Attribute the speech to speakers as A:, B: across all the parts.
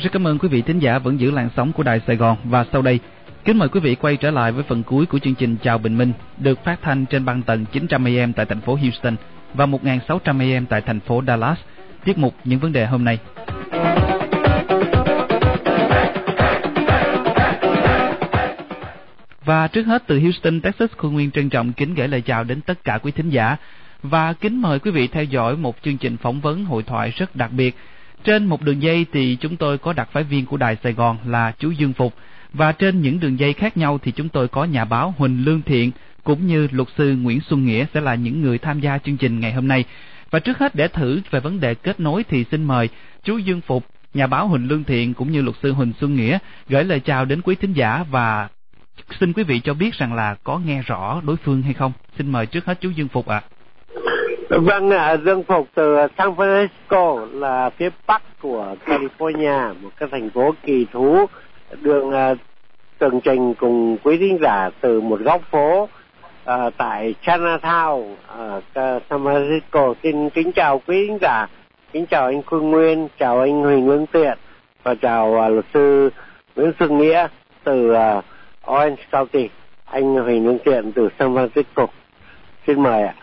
A: Rất cảm ơn quý vị thính giả vẫn giữ làn sóng của Đài Sài Gòn. Và sau đây, kính mời quý vị quay trở lại với phần cuối của chương trình Chào Bình Minh, được phát thanh trên băng tần 900 AM tại thành phố Houston và 1600 AM tại thành phố Dallas. Tiết mục Những Vấn Đề Hôm Nay. Và trước hết, từ Houston, Texas, Khôi Nguyên trân trọng kính gửi lời chào đến tất cả quý thính giả và kính mời quý vị theo dõi một chương trình phỏng vấn hội thoại rất đặc biệt. Trên một đường dây thì chúng tôi có đặc phái viên của Đài Sài Gòn là chú Dương Phục, và trên những đường dây khác nhau thì chúng tôi có nhà báo Huỳnh Lương Thiện cũng như luật sư Nguyễn Xuân Nghĩa sẽ là những người tham gia chương trình ngày hôm nay. Và trước hết, để thử về vấn đề kết nối thì xin mời chú Dương Phục, nhà báo Huỳnh Lương Thiện cũng như luật sư Huỳnh Xuân Nghĩa gửi lời chào đến quý thính giả và xin quý vị cho biết rằng là có nghe rõ đối phương hay không. Xin mời trước hết chú Dương Phục ạ.
B: Vâng ạ, Dương Phục từ San Francisco là phía bắc của California, một cái thành phố kỳ thú, đường tường trình cùng quý thính giả từ một góc phố tại Chinatown ở San Francisco. Xin kính chào quý thính giả, kính chào anh Khôi Nguyên, chào anh Huỳnh Lương Thiện và chào luật sư Nguyễn Xuân Nghĩa từ Orange County, anh Huỳnh Lương Thiện từ San Francisco. Xin mời ạ.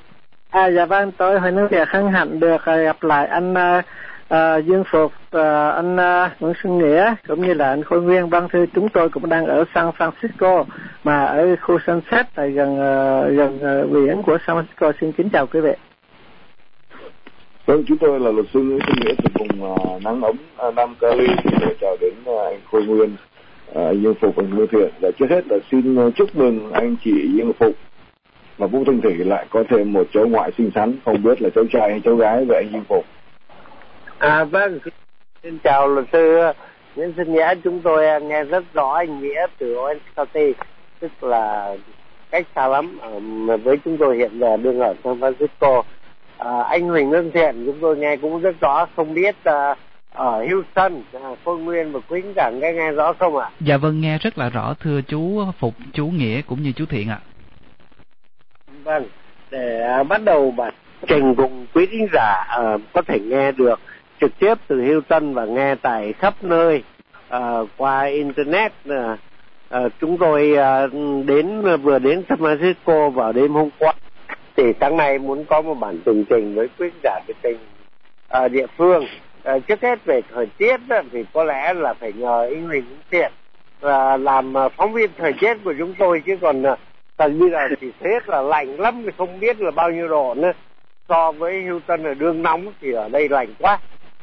C: Dạ vâng, tôi Huỳnh Lương Thiện hân hạnh được gặp lại anh Dương Phục, anh Nguyễn Xuân Nghĩa cũng như là anh Khôi Nguyên. Vâng thưa, chúng tôi cũng đang ở San Francisco mà ở khu Sunset tại gần biển của San Francisco. Xin kính chào quý vị.
D: Vâng, chúng tôi là luật sư Nguyễn Xuân Nghĩa từ vùng nắng ấm Nam Cali. Xin chào đến anh Khôi Nguyên, anh Dương Phục, anh Lương Thiện. Và trước hết là xin chúc mừng anh chị Dương Phục và Vũ Thanh Thủy lại có thêm một cháu ngoại xinh xắn, không biết là cháu trai hay cháu gái vậy anh Dương Phục.
B: Vâng, xin chào luật sư Nguyễn Xuân Nghĩa. Chúng tôi nghe rất rõ anh Nghĩa từ Orange County, tức là cách xa lắm với chúng tôi hiện giờ đương ở San Francisco. Anh Huỳnh Lương Thiện chúng tôi nghe cũng rất rõ, không biết ở Houston, Khôi Nguyên và quý cả nghe rõ không ạ?
A: Dạ vâng, nghe rất là rõ thưa chú Phục, chú Nghĩa cũng như chú Thiện ạ.
B: Vâng, để bắt đầu bản trình cùng quý thính giả có thể nghe được trực tiếp từ Houston và nghe tại khắp nơi qua internet. Chúng tôi vừa đến San Francisco vào đêm hôm qua, thì sáng nay muốn có một bản tường trình với quý thính giả về tình địa phương. Trước hết về thời tiết thì có lẽ là phải nhờ anh Huỳnh Thiện làm phóng viên thời tiết của chúng tôi, chứ còn bây giờ thì thế là lạnh lắm, thì không biết là bao nhiêu độ nữa. So với Houston ở đương nóng thì ở đây lạnh quá,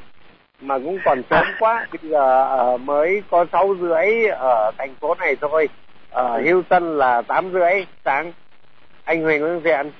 B: mà cũng còn sớm quá. Bây giờ mới có 6:30 ở thành phố này thôi. Ở Houston là 8:30 sáng. Anh Huỳnh Lương Thiện.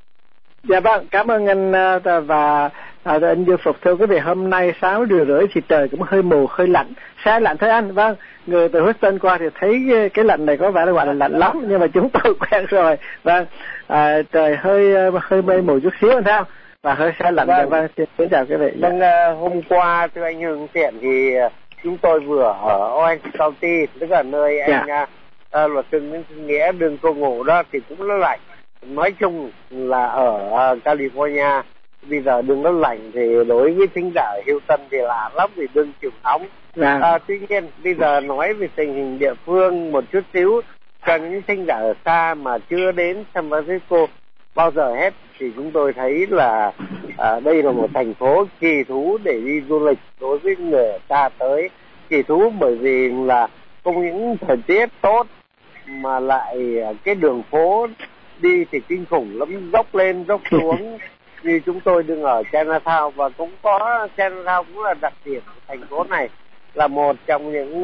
C: Dạ vâng, cảm ơn anh và anh Dương Phục. Thưa quý vị, hôm nay 6:30 thì trời cũng hơi mù, hơi lạnh. Sao lạnh thế anh? Vâng, người từ Houston qua thì thấy cái lạnh này có vẻ là gọi là lạnh lắm, nhưng mà chúng tôi quen rồi. Vâng, trời hơi mây mù chút xíu sao và hơi xe lạnh.
B: Vâng,
C: vâng, xin chào quý vị.
B: Vâng, hôm qua thưa anh Huỳnh Thiện thì chúng tôi vừa ở Orange County, tức là nơi anh luật sư Nguyễn Xuân Nghĩa đương cô ngủ đó, thì cũng nó lạnh. Nói chung là ở California bây giờ đừng nó lạnh, thì đối với thính giả ở Houston thì lạ lắm vì đương chịu nóng. Tuy nhiên bây giờ nói về tình hình địa phương một chút xíu cho những thính giả ở xa mà chưa đến San Francisco bao giờ hết, thì chúng tôi thấy là đây là một thành phố kỳ thú để đi du lịch đối với người ở xa tới. Kỳ thú bởi vì là không những thời tiết tốt mà lại cái đường phố đi thì kinh khủng lắm, dốc lên dốc xuống. Như chúng tôi đừng ở Chinatown, và cũng có Chinatown cũng là đặc điểm của thành phố này, là một trong những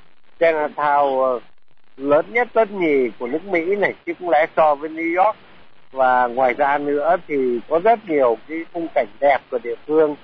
B: Chinatown lớn nhất lớn nhì của nước Mỹ này, chứ không lẽ so với New York. Và ngoài ra nữa thì có rất nhiều cái khung cảnh đẹp của địa phương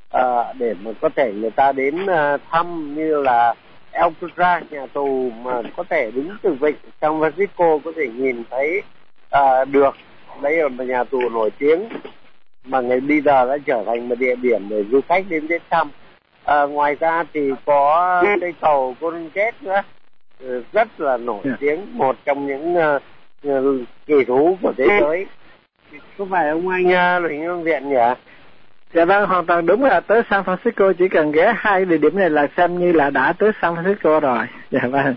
B: để mà có thể người ta đến thăm, như là Alcatraz, nhà tù mà có thể đứng từ vịnh San Francisco có thể nhìn thấy được. Đây là một nhà tù nổi tiếng mà ngày bây giờ đã trở thành một địa điểm để du khách đến thăm. Ngoài ra thì có cây cầu Golden Gate nữa, rất là nổi tiếng, một trong những kỳ thú của thế giới. Có phải ông anh Huỳnh Lương Thiện nhỉ?
C: Dạ vâng, hoàn toàn đúng, là tới San Francisco chỉ cần ghé 2 địa điểm này là xem như là đã tới San Francisco rồi. Dạ vâng.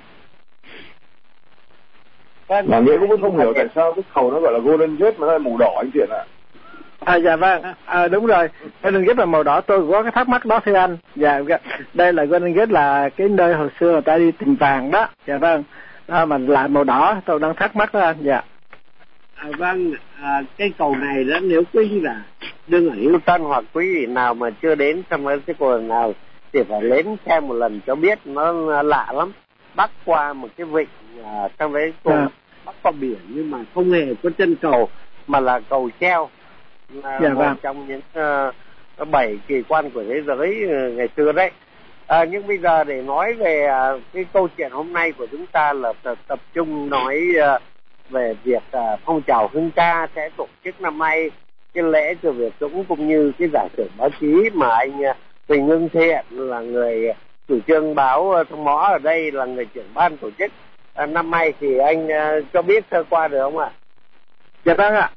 D: Mà nghĩa cũng không hiểu tại sao cái cầu nó gọi là Golden Gate mà nó là màu đỏ anh Thiện ạ.
C: Dạ vâng, đúng rồi, Golden Gate là màu đỏ, tôi có cái thắc mắc đó thưa anh. Dạ, đây là Golden Gate là cái nơi hồi xưa người ta đi tìm vàng đó. Dạ vâng, mà lại màu đỏ, tôi đang thắc mắc đó anh. Dạ.
B: Vâng, cái cầu này đó, nếu quý vị là đương ở Houston hoặc quý vị nào mà chưa đến San Francisco nào thì phải đến xem một lần cho biết, nó lạ lắm. Bắc qua một cái vịnh San Francisco, bắc qua biển nhưng mà không hề có chân cầu mà là cầu treo. Một trong những 7 kỳ quan của thế giới ngày xưa đấy. Nhưng bây giờ để nói về cái câu chuyện hôm nay của chúng ta là tập trung nói về việc phong trào Hưng Ca sẽ tổ chức năm nay cái lễ Chùa Việt Dũng, cũng như cái giải thưởng báo chí mà anh Huỳnh Hưng Thiện là người chủ trương báo Thông Mõ ở đây, là người trưởng ban tổ chức năm nay, thì anh cho biết sơ qua được không ạ?
C: Dạ vâng ạ.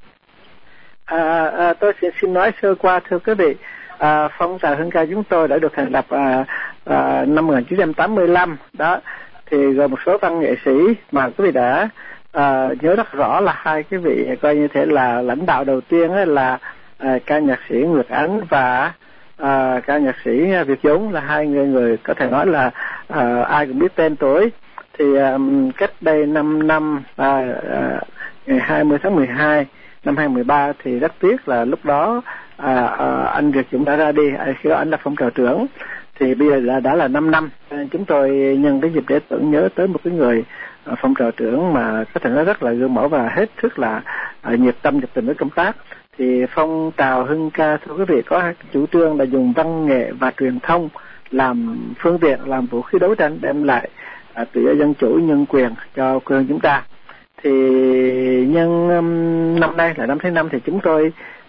C: Tôi sẽ xin nói sơ qua thưa quý vị. Phong trào Hưng Ca chúng tôi đã được thành lập năm 1985 đó, thì gồm một số văn nghệ sĩ mà quý vị đã nhớ rất rõ là 2 cái vị coi như thế là lãnh đạo đầu tiên là ca nhạc sĩ Nguyệt Ánh và ca nhạc sĩ Việt Dũng, là 2 người có thể nói là ai cũng biết tên tuổi. Thì cách đây 5 năm, ngày 20 tháng 12 năm 2013 thì rất tiếc là lúc đó anh Việt Dũng đã ra đi, khi đó anh là phong trào trưởng. Thì bây giờ đã là 5 năm, chúng tôi nhân cái dịp để tưởng nhớ tới một cái người phong trào trưởng mà có thể nói rất là gương mẫu và hết sức là nhiệt tâm nhiệt tình với công tác. Thì phong trào Hưng Ca thưa quý vị có chủ trương là dùng văn nghệ và truyền thông làm phương tiện, làm vũ khí đấu tranh, đem lại tự do dân chủ nhân quyền cho quê hương chúng ta. Thì nhân năm nay là năm thứ 5 thì chúng tôi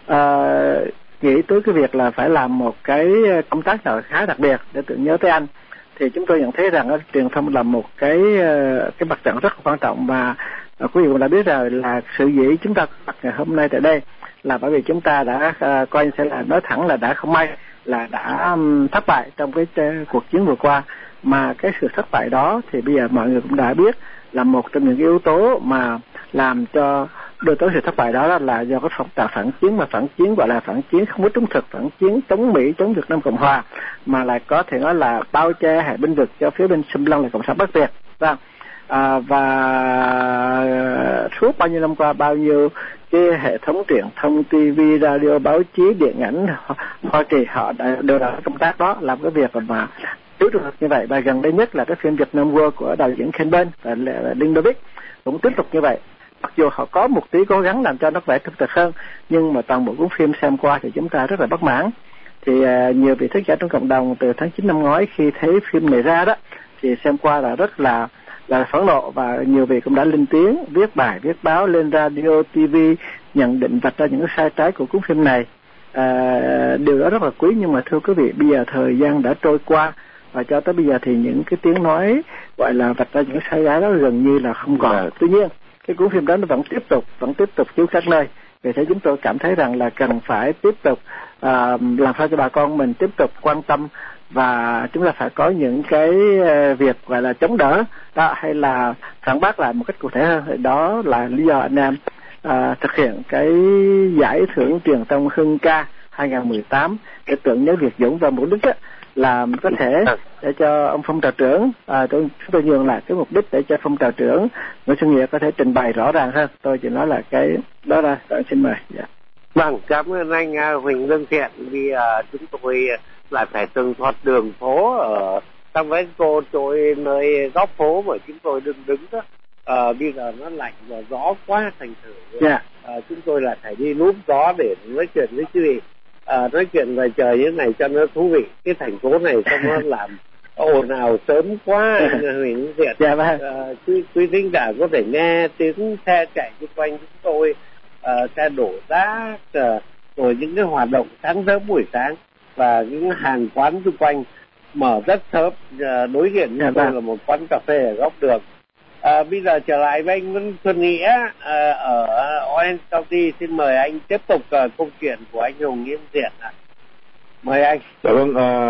C: nghĩ tới cái việc là phải làm một cái công tác nào khá đặc biệt để tưởng nhớ tới anh. Thì chúng tôi nhận thấy rằng truyền thông là một cái mặt trận rất quan trọng, và quý vị cũng đã biết rồi là sự dĩ chúng ta mặt ngày hôm nay tại đây là bởi vì chúng ta đã coi như sẽ là nói thẳng là đã không may là đã thất bại trong cái cuộc chiến vừa qua. Mà cái sự thất bại đó thì bây giờ mọi người cũng đã biết là một trong những yếu tố mà làm cho đưa tới sự thất bại đó là do cái phong trào phản chiến, mà phản chiến gọi là phản chiến không có trung thực, phản chiến chống Mỹ, chống Việt Nam Cộng Hòa, mà lại có thể nói là bao che hay binh vực cho phía bên xâm lăng là Cộng sản Bắc Việt. Và suốt bao nhiêu năm qua, bao nhiêu cái hệ thống truyền thông, TV, radio, báo chí, điện ảnh Hoa Kỳ họ đều đã công tác đó, làm cái việc mà thiếu trung thực như vậy. Và gần đây nhất là cái phim Việt Nam World của đạo diễn Ken Ben và Đinh Đô Bích cũng tiếp tục như vậy. Mặc dù họ có một tí cố gắng làm cho nó vẻ thực hơn, nhưng mà toàn bộ cuốn phim xem qua thì chúng ta rất là bất mãn. Thì nhiều vị thính giả trong cộng đồng từ tháng 9 năm ngoái khi thấy phim này ra đó thì xem qua là rất là phẫn nộ, và nhiều vị cũng đã lên tiếng viết bài, viết báo, lên radio, TV nhận định vạch ra những cái sai trái của cuốn phim này. Điều đó rất là quý, nhưng mà thưa quý vị, bây giờ thời gian đã trôi qua và cho tới bây giờ thì những cái tiếng nói gọi là vạch ra những sai trái đó gần như là không còn. Tuy nhiên cái cuốn phim đó nó vẫn tiếp tục chiếu khắp nơi. Vì thế chúng tôi cảm thấy rằng là cần phải tiếp tục làm sao cho bà con mình tiếp tục quan tâm, và chúng ta phải có những cái việc gọi là chống đỡ đó, hay là phản bác lại một cách cụ thể hơn. Đó là lý do anh em thực hiện cái giải thưởng truyền thông Hưng Ca 2018 để tưởng nhớ Việt Dũng, và mục đích là có thể để cho ông phong trào trưởng, chúng tôi nhường lại cái mục đích để cho phong trào trưởng Nguyễn Xuân Nghĩa có thể trình bày rõ ràng hơn. Tôi chỉ nói là cái đó là xin mời.
B: Vâng, cảm ơn anh Huỳnh Lương Thiện. Vì chúng tôi lại phải từng thoát đường phố ở San Francisco, trôi nơi góc phố mà chúng tôi đứng đó. Bây giờ nó lạnh và gió quá, thành thử chúng tôi lại phải đi núp gió để nói chuyện với quý vị. Nói chuyện ngoài trời như thế này cho nó thú vị. Cái thành phố này không nó làm ồn ào sớm quá, anh Huỳnh Thiện. Quý thính giả có thể nghe tiếng xe chạy xung quanh chúng tôi, xe đổ rác, rồi những cái hoạt động sáng sớm buổi sáng, và những hàng quán xung quanh mở rất sớm. Đối diện với tôi là một quán cà phê ở góc đường. Bây giờ trở lại với anh Nguyễn Xuân Nghĩa ở Orange County. Xin mời anh tiếp tục câu chuyện của anh Hùng Nghiêm Thiện ạ. Mời anh.
D: Dạ vâng,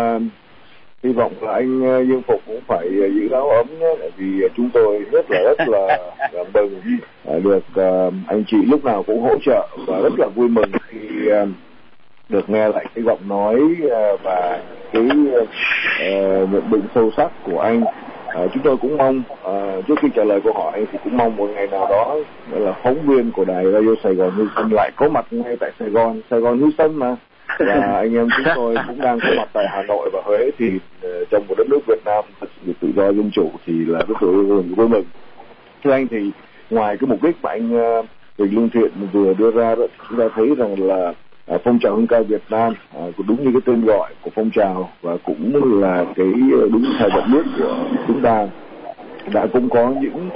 D: hy vọng là anh Dương Phục cũng phải giữ áo ấm nhé, bởi vì chúng tôi rất là mừng được anh chị lúc nào cũng hỗ trợ, và rất là vui mừng khi được nghe lại cái giọng nói và cái nhận định sâu sắc của anh. Chúng tôi cũng mong trước khi trả lời câu hỏi anh thì cũng mong một ngày nào đó là phóng viên của đài Radio Sài Gòn Houston lại có mặt ngay tại Sài Gòn Houston mà, và anh em chúng tôi cũng đang có mặt tại Hà Nội và Huế, thì trong một đất nước Việt Nam thật sự tự do dân chủ thì là rất là vui mừng. Thưa anh, thì ngoài cái mục đích mà anh Huỳnh Lương Thiện vừa đưa ra đó, chúng ta thấy rằng là phong trào Hương ca Việt Nam cũng đúng như cái tên gọi của phong trào, và cũng là cái đúng thời vận nước của chúng ta đã cũng có những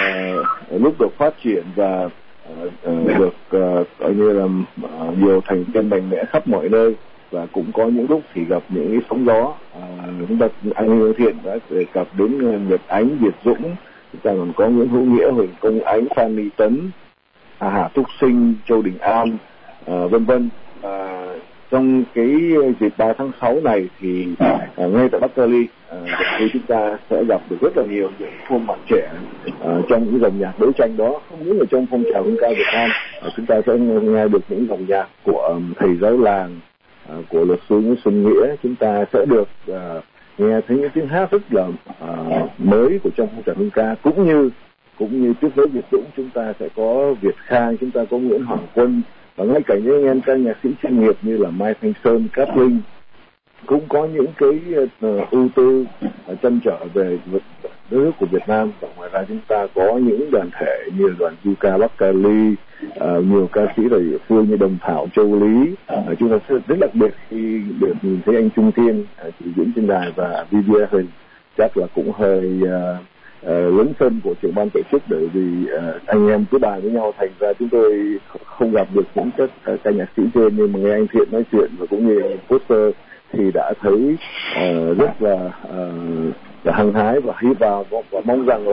D: lúc được phát triển và được coi như là nhiều thành viên mạnh mẽ khắp mọi nơi, và cũng có những lúc thì gặp những cái sóng gió. Chúng ta anh Lương Thiện đã đề cập đến Nhật Ánh, Việt Dũng, chúng ta còn có Nguyễn Hữu Nghĩa, Huỳnh Công Ánh, Phan Mỹ Tấn, Hà Thúc Sinh, Châu Đình An, vân vân. Trong cái dịp 3 tháng 6 này thì ngay tại Bắc Cali thì chúng ta sẽ gặp được rất là nhiều những khuôn mặt trẻ trong những dòng nhạc đấu tranh đó. Không những ở trong phong trào Hương ca Việt Nam, chúng ta sẽ nghe được những dòng nhạc của thầy giáo làng, của luật sư Nguyễn Xuân Nghĩa. Chúng ta sẽ được nghe thấy những tiếng hát rất là mới của trong phong trào Hương ca, cũng như tiếp với Việt Dũng chúng ta sẽ có Việt Khang, chúng ta có Nguyễn Hoàng Quân, và ngay cả những anh em ca nhạc sĩ chuyên nghiệp như là Mai Thanh Sơn, Cát Linh cũng có những cái ưu tư trăn trở về đất nước của Việt Nam. Và ngoài ra chúng ta có những đoàn thể như đoàn du ca Bắc Cali, nhiều ca sĩ ở địa phương như Đồng Thảo, Châu Lý. Chúng ta sẽ rất đặc biệt khi được nhìn thấy anh Trung Kiên chỉ diễn trên đài, và Vivian Huỳnh chắc là cũng hơi lớn sân của trưởng ban tổ chức, bởi vì anh em cứ bàn với nhau, thành ra chúng tôi không gặp được những các ca nhạc sĩ trên, nhưng mà nghe anh Thiện nói chuyện và cũng như anh poster thì đã thấy rất là hăng hái và hy vọng và mong rằng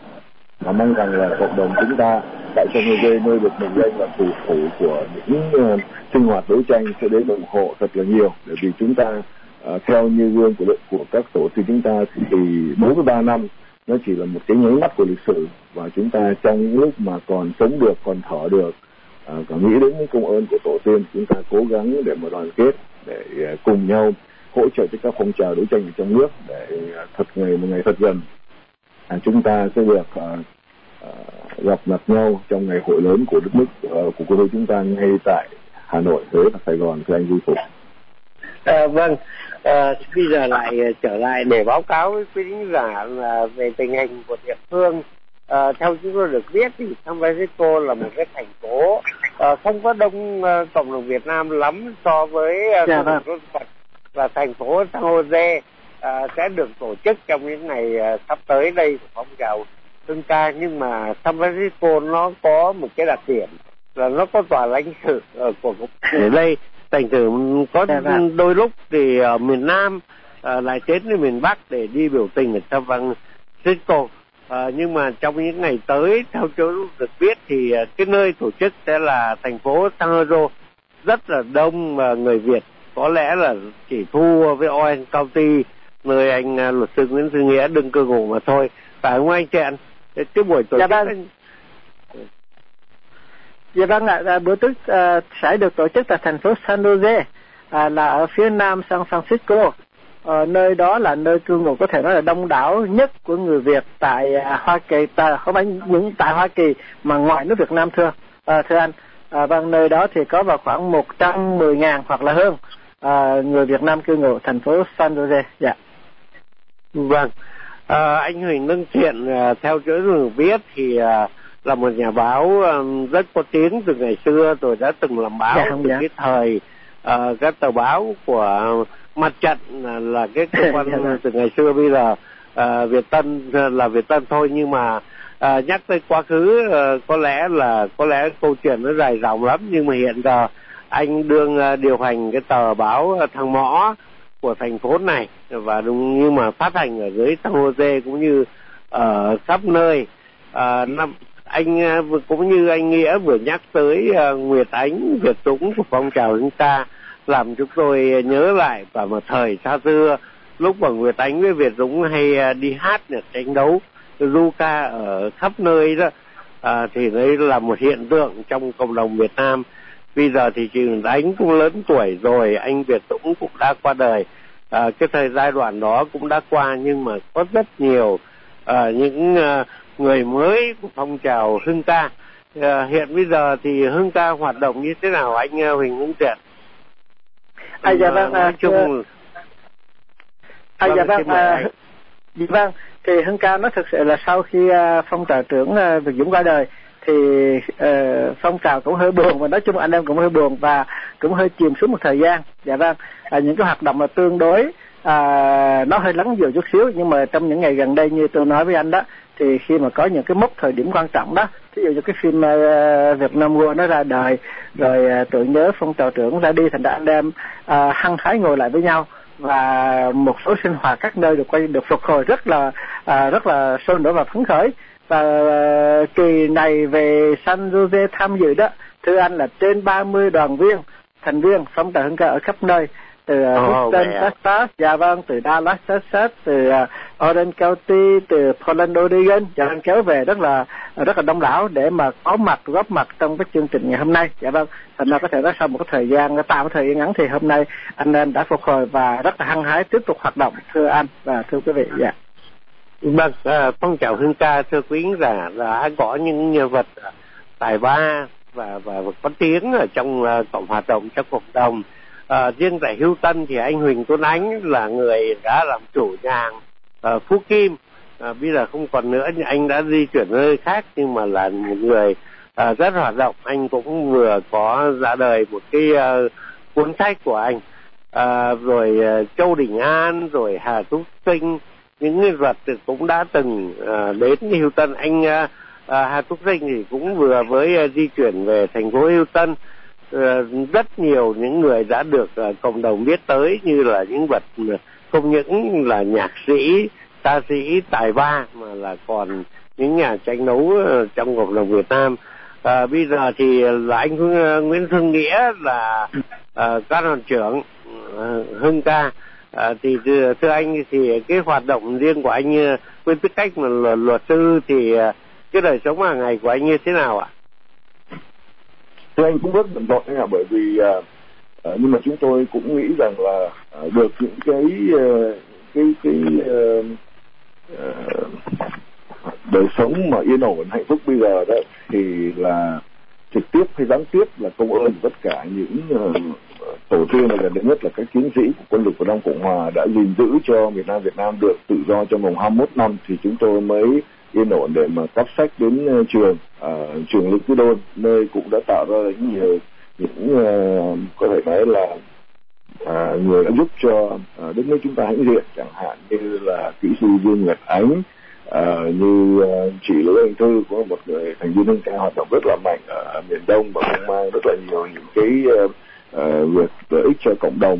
D: là cộng đồng chúng ta tại San Jose, nơi được mệnh danh là thủ phủ của những sinh hoạt đấu tranh, sẽ đến ủng hộ thật là nhiều, bởi vì chúng ta theo như gương của các tổ chức chúng ta thì 43 năm nó chỉ là một cái nháy mắt của lịch sử, và chúng ta trong những lúc mà còn sống được, còn thở được, còn nghĩ đến những công ơn của tổ tiên, chúng ta cố gắng để mà đoàn kết, để cùng nhau hỗ trợ cho các phong trào đấu tranh ở trong nước, để một ngày thật gần chúng ta sẽ được gặp mặt nhau trong ngày hội lớn của đất nước của quê hương chúng ta ngay tại Hà Nội, Huế và Sài Gòn. Thưa anh Duy Phục.
B: Vâng, bây giờ lại trở lại để báo cáo với quý khán giả là về tình hình của địa phương. Theo chúng tôi được biết thì San Francisco là một cái thành phố không có đông cộng đồng Việt Nam lắm so với và thành phố San Jose sẽ được tổ chức trong những ngày sắp tới đây của phong trào Hương ca. Nhưng mà San Francisco nó có một cái đặc điểm là nó có tòa lãnh sự của ở đây. Thành thử có đôi lúc thì ở miền Nam lại đến đến miền Bắc để đi biểu tình ở San Francisco. Nhưng mà trong những ngày tới, theo chúng được biết thì cái nơi tổ chức sẽ là thành phố San Jose, rất là đông người Việt, có lẽ là chỉ thua với Orange County, nơi anh luật sư Nguyễn Xuân Nghĩa đương cư ngụ mà thôi. Phải không anh Trần? Cái buổi tổ chức
C: Dạ vâng ạ, bữa trước sẽ được tổ chức tại thành phố San Jose, là ở phía nam San Francisco. Nơi đó là nơi cư ngụ có thể nói là đông đảo nhất của người Việt tại Hoa Kỳ, không phải những tại Hoa Kỳ mà ngoài nước Việt Nam thưa anh. Vâng, nơi đó thì có vào khoảng 110.000 hoặc là hơn người Việt Nam cư ngụ thành phố San Jose. Dạ.
B: Vâng, anh Huỳnh Lương Thiện theo chỗ được biết thì là một nhà báo rất có tiếng từ ngày xưa, rồi đã từng làm báo từ cái thời các tờ báo của Mặt trận là cái cơ quan từ ngày xưa. Bây giờ Việt Tân là Việt Tân thôi, nhưng mà nhắc tới quá khứ có lẽ câu chuyện nó dài dòng lắm. Nhưng mà hiện giờ anh đương điều hành cái tờ báo Thằng Mõ của thành phố này, và đúng như mà phát hành ở dưới San Jose cũng như ở khắp nơi. Anh cũng như anh Nghĩa vừa nhắc tới Nguyệt Ánh, Việt Dũng của phong trào chúng ta làm chúng tôi nhớ lại và một thời xa xưa lúc mà Nguyệt Ánh với Việt Dũng hay đi hát nhạc tranh đấu du ca ở khắp nơi đó, thì đấy là một hiện tượng trong cộng đồng Việt Nam. Bây giờ thì chị Nguyệt Ánh cũng lớn tuổi rồi, anh Việt Dũng cũng đã qua đời, cái thời giai đoạn đó cũng đã qua, nhưng mà có rất nhiều những người mới của phong trào hưng ca. Hiện bây giờ thì hưng ca hoạt động như thế nào anh Huỳnh Hữu Tiện?
C: Dạ vâng,
B: nói chung
C: dạ vâng, thì hưng ca nó thực sự là sau khi phong trào trưởng Việt Dũng qua đời thì phong trào cũng hơi buồn, và nói chung anh em cũng hơi buồn và cũng hơi chìm xuống một thời gian. Dạ vâng, những cái hoạt động là tương đối nó hơi lắng dịu chút xíu, nhưng mà trong những ngày gần đây như tôi nói với anh đó, thì khi mà có những cái mốc thời điểm quan trọng đó, ví dụ như cái phim Việt Nam War nó ra đời, rồi tưởng nhớ phong trào trưởng ra đi, thành ra anh em hăng hái ngồi lại với nhau, và một số sinh hoạt các nơi được phục hồi rất là sôi nổi và phấn khởi. Và kỳ này về San Jose tham dự đó, thưa anh, là trên 30 đoàn viên thành viên phong trào hưng ca ở khắp nơi, từ Houston, Texas, dạ vâng, từ Dallas, Texas, từ Orange County, từ Portland, Oregon, dạ vâng, kéo về rất là đông đảo để mà góp mặt trong cái chương trình ngày hôm nay. Dạ vâng, thành ra có thể nói sau một cái thời gian tạm một thời gian ngắn thì hôm nay anh em đã phục hồi và rất là hăng hái tiếp tục hoạt động, thưa anh và thưa quý vị. Dạ.
B: Vâng, phong trào hưng ca thưa quý giả đã có những nhân vật tài ba và có tiếng ở trong hoạt động trong cộng đồng. Riêng tại Houston thì anh Huỳnh Tuấn Ánh là người đã làm chủ nhà hàng Phú Kim, bây giờ không còn nữa, anh đã di chuyển nơi khác, nhưng mà là một người rất hoạt động. Anh cũng vừa có ra đời một cái cuốn sách của anh, rồi Châu Đình An, rồi Hà Trúc Sinh, những nhân vật cũng đã từng đến Houston. Anh Hà Trúc Sinh thì cũng vừa mới di chuyển về thành phố Houston. Rất nhiều những người đã được cộng đồng biết tới, như là những vật không những là nhạc sĩ, ca sĩ tài ba, mà là còn những nhà tranh đấu trong cộng đồng Việt Nam. Bây giờ thì là anh Nguyễn Xuân Nghĩa là các đoàn trưởng hưng ca. Thì thưa anh, thì cái hoạt động riêng của anh với tư cách là luật sư thì cái đời sống hàng ngày của anh như thế nào ạ?
D: Thưa anh, cũng rất bận rộn đấy ạ, bởi vì nhưng mà chúng tôi cũng nghĩ rằng là được những cái đời sống mà yên ổn hạnh phúc bây giờ đó, thì là trực tiếp hay gián tiếp là công ơn tất cả những tổ tiên, gần đây nhất là các chiến sĩ của quân lực của Nam Cộng Hòa đã gìn giữ cho Việt Nam được tự do trong vòng 21 năm, thì chúng tôi mới yên ổn để mà cấp sách đến trường Lê Quý Đôn, nơi cũng đã tạo ra nhiều những có thể nói là người đã giúp cho đất nước chúng ta hãnh diện, chẳng hạn như là kỹ sư Dương Nguyệt Ánh, như chị Lữ Anh Thư, có một người thành viên hưng ca hoạt động rất là mạnh ở miền Đông và cũng mang rất là nhiều những cái việc lợi ích cho cộng đồng.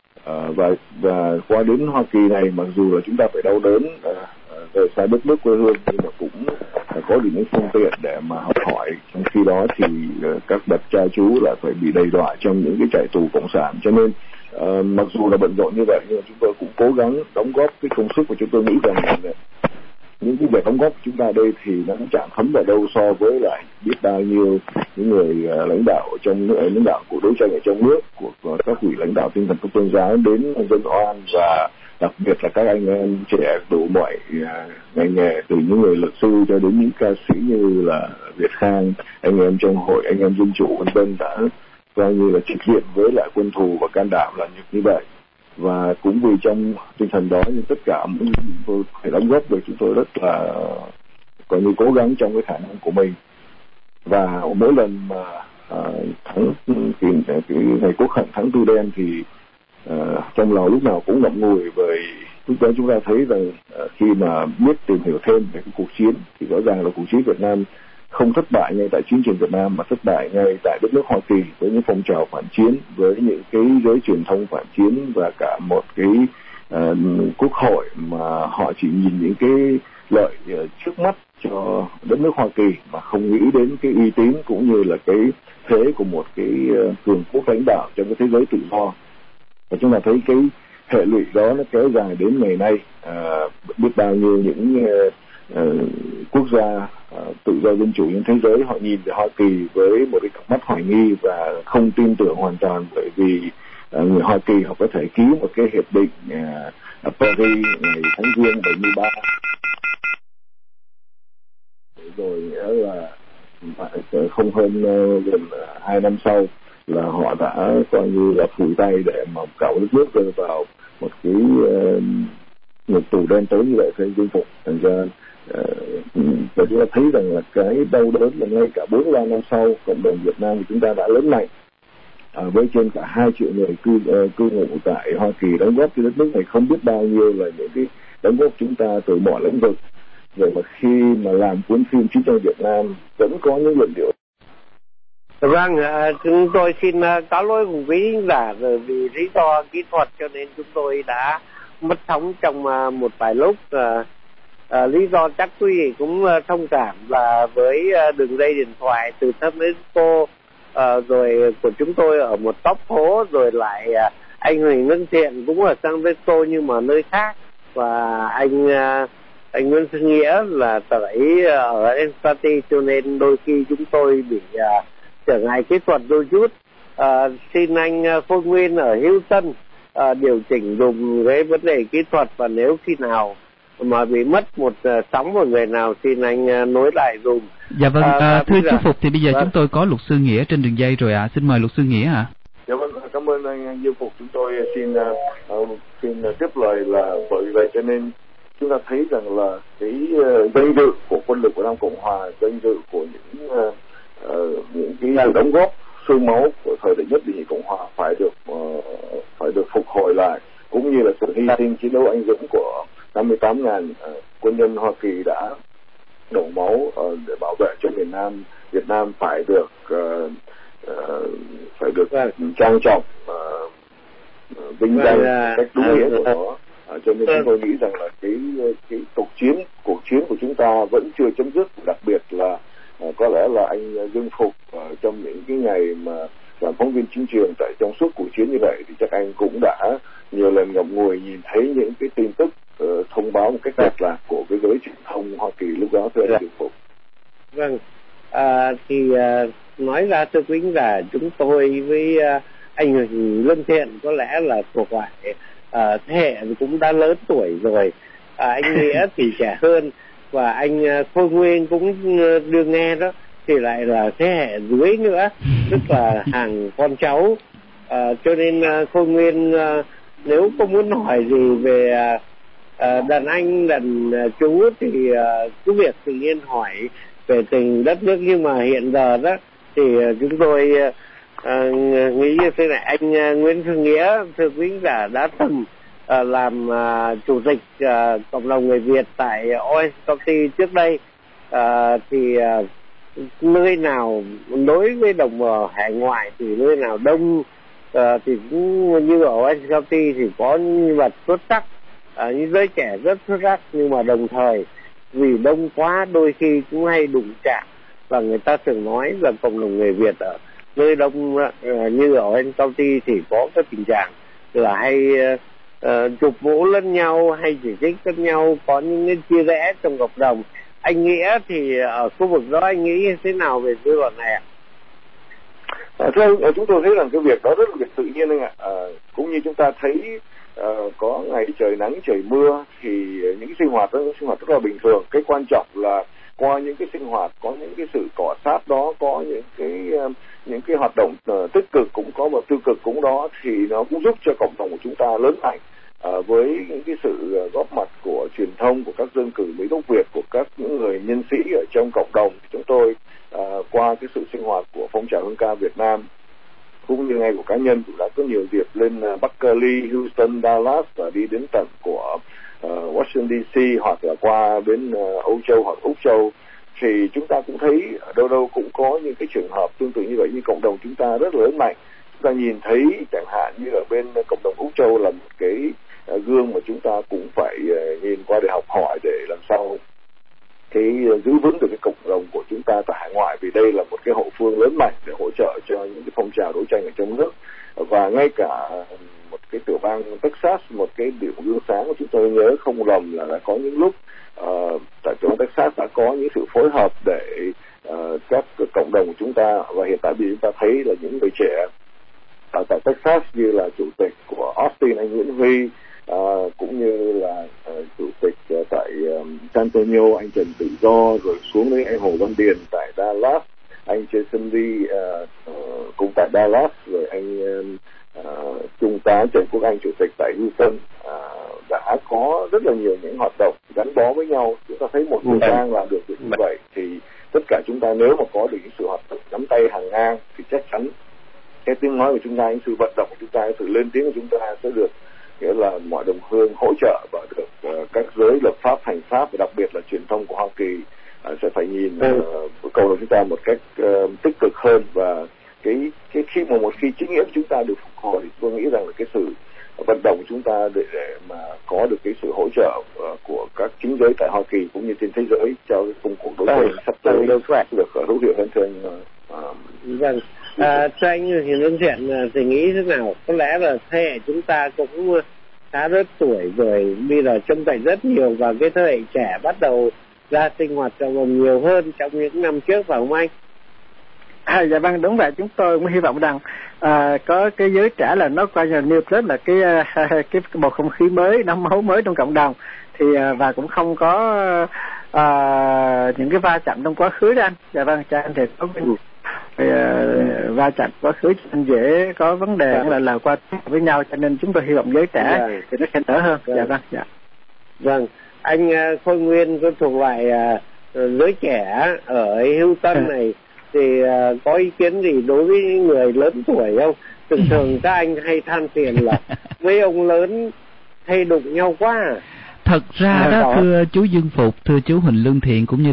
D: Và qua đến Hoa Kỳ này, mặc dù là chúng ta phải đau đớn rời xa đất nước quê hương, nhưng mà cũng có được những phương tiện để mà học hỏi. Trong khi đó thì các bậc cha chú là phải bị đầy đọa trong những cái trại tù cộng sản, cho nên mặc dù là bận rộn như vậy, nhưng mà chúng tôi cũng cố gắng đóng góp cái công sức của chúng tôi. Nghĩ rằng những cái việc đóng góp của chúng ta đây thì nó cũng chẳng thấm vào đâu so với lại biết bao nhiêu những người lãnh đạo lãnh đạo của đấu tranh ở trong nước, của các vị lãnh đạo tinh thần các tôn giáo đến dân oan, và đặc biệt là các anh em trẻ đủ mọi ngành nghề, từ những người luật sư cho đến những ca sĩ như là Việt Khang, anh em trong hội anh em dân chủ vân vân, đã coi như là trực diện với lại quân thù và can đảm là như vậy. Và cũng vì trong tinh thần đó, nhưng tất cả những tôi phải đóng góp được, chúng tôi rất là coi như cố gắng trong cái khả năng của mình. Và mỗi lần mà thắng cái ngày quốc khánh tháng Tư Đen thì trong lòng lúc nào cũng ngậm ngùi, bởi lúc đó chúng ta thấy rằng khi mà biết tìm hiểu thêm về cái cuộc chiến thì rõ ràng là cuộc chiến Việt Nam không thất bại ngay tại chiến trường Việt Nam, mà thất bại ngay tại đất nước Hoa Kỳ, với những phong trào phản chiến, với những cái giới truyền thông phản chiến, và cả một cái quốc hội mà họ chỉ nhìn những cái lợi trước mắt cho đất nước Hoa Kỳ mà không nghĩ đến cái uy tín cũng như là cái thế của một cái cường quốc lãnh đạo trong cái thế giới tự do. Và chúng ta thấy cái hệ lụy đó nó kéo dài đến ngày nay. Biết bao nhiêu những quốc gia tự do dân chủ trên thế giới họ nhìn về Hoa Kỳ với một cái cặp mắt hoài nghi và không tin tưởng hoàn toàn, bởi vì người Hoa Kỳ họ có thể ký một cái hiệp định Paris ngày tháng Giêng 73, rồi là không hơn gần 2 năm sau là họ đã coi như là phủi tay để mà cạo đất nước rơi vào một cái ngục tù đen tối như vậy phải chinh phục. Thành ra và chúng ta thấy rằng là cái đau đớn là ngay cả 43 năm sau, cộng đồng Việt Nam của chúng ta đã lớn mạnh với trên cả 2 triệu người cư ngụ tại Hoa Kỳ, đóng góp cho đất nước này không biết bao nhiêu là những cái đóng góp chúng ta từ mọi lĩnh vực. Vậy mà khi mà làm cuốn phim Chiến tranh Việt Nam vẫn có những luận điệu.
B: Vâng, chúng tôi xin cáo lỗi cùng quý khán giả, vì lý do kỹ thuật cho nên chúng tôi đã mất sóng trong một vài lúc. Lý do chắc quý vị cũng thông cảm là với đường dây điện thoại từ San Francisco rồi của chúng tôi ở một góc phố, rồi lại anh Huỳnh Ngân Thiện cũng ở San Francisco nhưng mà nơi khác, và anh Nguyễn Xuân Nghĩa là tới ở Enstati, cho nên đôi khi chúng tôi bị trở ngại kỹ thuật đôi chút. Xin anh Khôi Nguyên ở Houston điều chỉnh dùm cái vấn đề kỹ thuật, và nếu khi nào mà bị mất một sóng một người nào xin anh nối lại dùm.
A: Dạ vâng, thưa chú Phục, thì bây giờ chúng tôi có luật sư Nghĩa trên đường dây rồi ạ. Xin mời luật sư Nghĩa ạ.
D: Dạ vâng, cảm ơn anh Dương Phục. Chúng tôi xin tiếp lời là bởi vậy cho nên chúng ta thấy rằng là cái danh dự của quân lực của Nam Cộng Hòa, danh dự của những cái đóng góp xương máu của thời đại nhất định nhị Cộng Hòa phải được phục hồi lại, cũng như là sự hy sinh chiến đấu anh dũng của 58.000 quân nhân Hoa Kỳ đã đổ máu để bảo vệ cho miền Nam Việt Nam phải được trang trọng, vinh danh cách đúng nghĩa của nó. Cho nên chúng tôi nghĩ rằng là cái cuộc chiến của chúng ta vẫn chưa chấm dứt, đặc biệt là có lẽ là anh Dương Phục trong những cái ngày mà làm phóng viên chiến trường tại trong suốt cuộc chiến như vậy thì chắc anh cũng đã nhiều lần ngậm ngùi nhìn thấy những cái tin tức thông báo một cách mạch lạc của cái giới truyền thông Hoa Kỳ lúc đó, thưa anh Dương Phục.
B: Vâng, thì nói ra thưa quý khán giả, chúng tôi với anh Huỳnh Luân Thiện có lẽ là thuộc loại thế hệ cũng đã lớn tuổi rồi. Anh Nghĩa thì trẻ hơn, và anh Khôi Nguyên cũng được nghe đó thì lại là thế hệ dưới nữa, tức là hàng con cháu. Cho nên Khôi Nguyên nếu có muốn hỏi gì về đàn anh đàn chú thì cứ việc tự nhiên hỏi về tình đất nước, nhưng mà hiện giờ đó thì chúng tôi nghĩ như thế này. Anh Nguyễn Xuân Nghĩa, thưa quý khán giả, đã từng làm chủ tịch cộng đồng người Việt tại Orange County trước đây, thì nơi nào đối với đồng bào hải ngoại thì nơi nào đông thì cũng như ở Orange County thì có nhân vật xuất sắc, những giới trẻ rất xuất sắc, nhưng mà đồng thời vì đông quá đôi khi cũng hay đụng chạm, và người ta thường nói là cộng đồng người Việt ở nơi đông như ở Orange County thì có cái tình trạng là hay chụp mũ lẫn nhau, hay chỉ trích lẫn nhau, có những cái chia rẽ trong cộng đồng. Anh Nghĩa thì ở khu vực đó anh nghĩ thế nào về dư luận này ạ?
D: Thưa ông, chúng tôi thấy rằng cái việc đó rất là việc tự nhiên anh ạ. Cũng như chúng ta thấy có ngày trời nắng trời mưa thì những cái sinh hoạt rất là bình thường. Cái quan trọng là qua những cái sinh hoạt có những cái sự cọ sát đó, có những cái hoạt động tích cực cũng có và tiêu cực cũng đó, thì nó cũng giúp cho cộng đồng của chúng ta lớn mạnh. Với những cái sự góp mặt của truyền thông, của các dân cử Mỹ gốc Việt, của các những người nhân sĩ ở trong cộng đồng, chúng tôi qua cái sự sinh hoạt của phong trào hương ca Việt Nam cũng như ngay của cá nhân cũng đã có nhiều dịp lên Bắc Cali, Houston, Dallas và đi đến tận của Washington DC, hoặc là qua đến Âu Châu hoặc Úc Châu, thì chúng ta cũng thấy ở đâu đâu cũng có những cái trường hợp tương tự như vậy, như cộng đồng chúng ta rất lớn mạnh. Chúng ta nhìn thấy chẳng hạn như ở bên cộng đồng Úc Châu là một cái gương mà chúng ta cũng phải nhìn qua để học hỏi, để làm sao giữ vững được cái cộng đồng của chúng ta tại hải ngoại, vì đây là một cái hậu phương lớn mạnh để hỗ trợ cho những cái phong trào đấu tranh ở trong nước. Và ngay cả một cái tiểu bang Texas, một cái điểm gương sáng của chúng tôi nhớ không lầm là đã có những lúc tại tiểu bang Texas đã có những sự phối hợp để các cộng đồng của chúng ta, và hiện tại chúng ta thấy là những người trẻ tại Texas như là chủ tịch của Austin anh Nguyễn Huy, cũng như là chủ tịch tại San Antonio anh Trần Tự Do, rồi xuống đến anh Hồ Văn Điền tại Dallas, anh Jason Lee cũng tại Dallas, rồi anh Trung tá Trần Quốc Anh chủ tịch tại Houston, đã có rất là nhiều những hoạt động gắn bó với nhau. Chúng ta thấy một người đang làm được như vậy thì tất cả chúng ta nếu mà có được những sự hoạt động nắm tay hàng ngang thì chắc chắn cái tiếng nói của chúng ta, những sự vận động của chúng ta, cái sự lên tiếng của chúng ta sẽ được, nghĩa là mọi đồng hương hỗ trợ và được các giới lập pháp, hành pháp và đặc biệt là truyền thông của Hoa Kỳ sẽ phải nhìn cộng đồng chúng ta một cách tích cực hơn. Và cái khi mà một khi chính nghĩa của chúng ta được phục hồi thì tôi nghĩ rằng là cái sự vận động của chúng ta để mà có được cái sự hỗ trợ của các chính giới tại Hoa Kỳ cũng như trên thế giới cho cái công cuộc đấu tranh sắp tới được hữu hiệu hơn. Thưa anh.
B: Vâng, thưa anh Hiền Lương Thiện thì nghĩ thế nào? Có lẽ là thế hệ chúng ta cũng khá rất tuổi rồi, bây giờ trông cậy rất nhiều vào cái thế hệ trẻ bắt đầu ra sinh hoạt cộng đồng nhiều hơn trong những năm trước, phải không anh?
C: Dạ vâng, đúng vậy. Chúng tôi cũng hy vọng rằng có cái giới trẻ là nó coi như New Plus là cái bầu không khí mới, năm máu mới trong cộng đồng, thì và cũng không có những cái va chạm trong quá khứ đó anh. Dạ vâng, cho anh thì có va chạm quá khứ anh dễ có vấn đề là qua với nhau, cho nên chúng tôi hy vọng giới trẻ thì nó sẽ đỡ hơn. Dạ vâng, dạ.
B: Vâng, anh Khôi Nguyên có thuộc loại giới trẻ ở Houston này thì có ý kiến gì đối với người lớn tuổi không? Thường thường các anh hay than phiền là mấy ông lớn hay đụng nhau quá.
A: Thật ra đó, thưa chú Dương Phục, thưa chú Huỳnh Lương Thiện cũng như